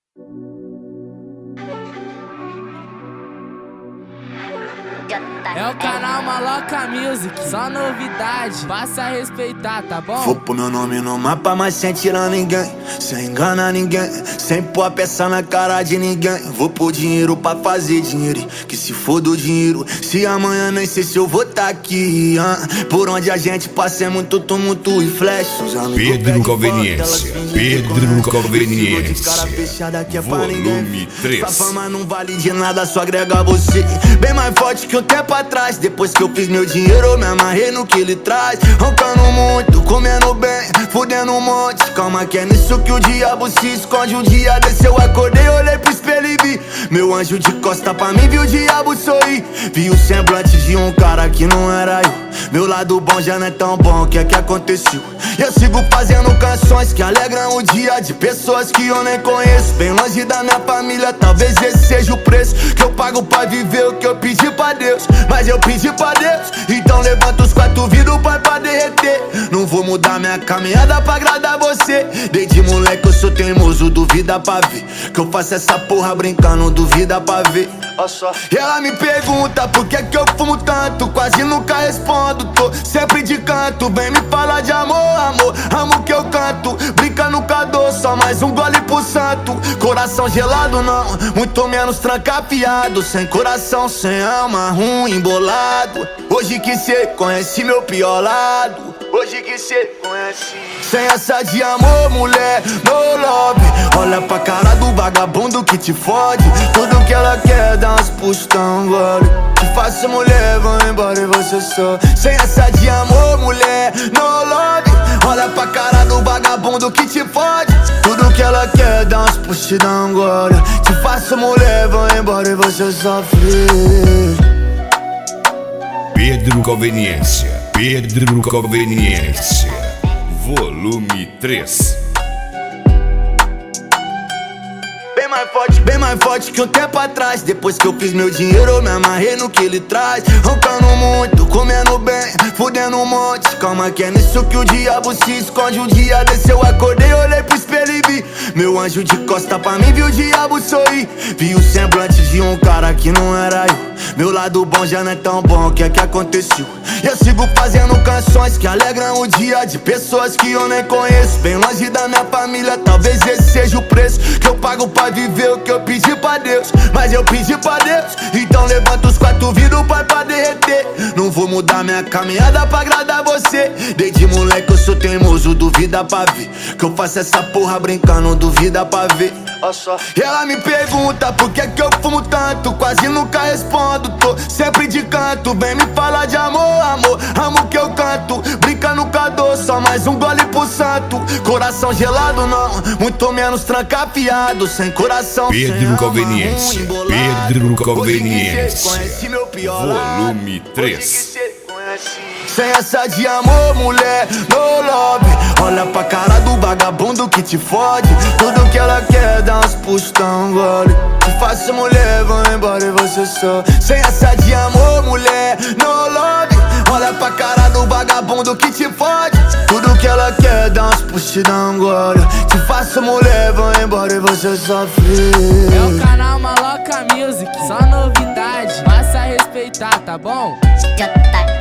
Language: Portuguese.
É o canal Maloca Music, só novidade, passa a respeitar, tá bom? Vou pôr meu nome no mapa, mas sem tirar ninguém, sem enganar ninguém, sem pôr a peça na cara de ninguém. Vou pôr dinheiro pra fazer dinheiro, que se for do dinheiro, se amanhã nem sei se eu vou tá aqui. Por onde a gente passa é muito tumulto e flash. Pedro Conveniência, Pedro Conveniência, volume 3. Sua fama não vale de nada, só agrega você. Bem mais forte que um tempo atrás. Depois que eu fiz meu dinheiro, eu me amarrei no que ele traz. Roncando muito, comendo bem, fudendo um monte. Calma que é nisso que o diabo se esconde. Um dia desse eu acordei, olhei pro espelho e vi meu anjo de costa pra mim, vi o diabo sorrir. Vi o semblante de um cara que não era eu. Meu lado bom já não é tão bom, o que é que aconteceu? Eu sigo fazendo canções que alegram o dia de pessoas que eu nem conheço. Bem longe da minha família, talvez esse seja o preço que eu pago pra viver o que eu pedi pra Deus. Mas eu pedi pra Deus, então levanta os 4 vidros, pai, pra derreter. Não vou mudar minha caminhada pra agradar você. Desde moleque eu sou teimoso, duvida pra ver que eu faço essa porra brincando, duvida pra ver. E ela me pergunta por que que eu fumo tanto, quase nunca respondo, tô sempre de canto. Vem me falar de amor, amor, amo que eu canto. Brinca no cador, só mais um gole pro santo. Coração gelado não, muito menos trancafiado. Sem coração, sem alma, ruim, bolado. Hoje que cê conhece meu pior lado, hoje que cê conhece. Sem essa de amor, mulher, no love. Olha pra cara do vagabundo que te fode. Tudo que ela quer, dá uns pustão, gole. Te faço mulher, vai embora e você só. Sem essa de amor, mulher, no love. Olha pra cara do vagabundo que te fode. Tudo que ela quer, dá uns pustão, gole. Te faço mulher, vai embora e você sofre. Pedro Conveniência, Pedro Conveniência, volume 3. Bem mais forte que um tempo atrás. Depois que eu fiz meu dinheiro, eu me amarrei no que ele traz. Roncando muito, comendo bem, fudendo um monte. Calma que é nisso que o diabo se esconde. Um dia desse eu acordei, olhei pro espelho e vi meu anjo de costa pra mim, vi o diabo sorrir. Vi o semblante de um cara que não era eu. Meu lado bom já não é tão bom, o que é que aconteceu? Eu sigo fazendo canções que alegram o dia de pessoas que eu nem conheço. Bem longe da minha família, talvez esse seja o preço que eu pago pra viver o que eu pedi pra Deus. Mas eu pedi pra Deus, então levanta os 4 vidros, pai, pra derreter. Não vou mudar minha caminhada pra agradar você. Desde moleque eu sou teimoso, duvida pra ver que eu faço essa porra brincando, duvida pra ver. E ela me pergunta por que que eu fumo tanto, quase nunca respondo, tô sempre de canto. Vem me falar de amor, amor, amo que eu canto. Brinca no cador, só mais um gole pro santo. Coração gelado não, muito menos trancafiado. Sem coração, Pedro sem Conveniência, alma, ruim, Pedro bolado. Conveniência, Hoje que cê conhece meu pior volume lado, 3. hoje que cê conhece. Sem essa de amor, mulher, no love. Olha pra cara do vagabundo que te fode. Tudo que ela quer, dá uns pustão, gole. Te faço mulher, vai embora e você só. Sem essa de amor, mulher, no love. Olha pra cara do vagabundo que te fode. Tudo que ela quer, dá uns pustão, gole. Te faço mulher, vai embora e você sofre. É o canal Maloca Music, só novidade, passa a respeitar, tá bom?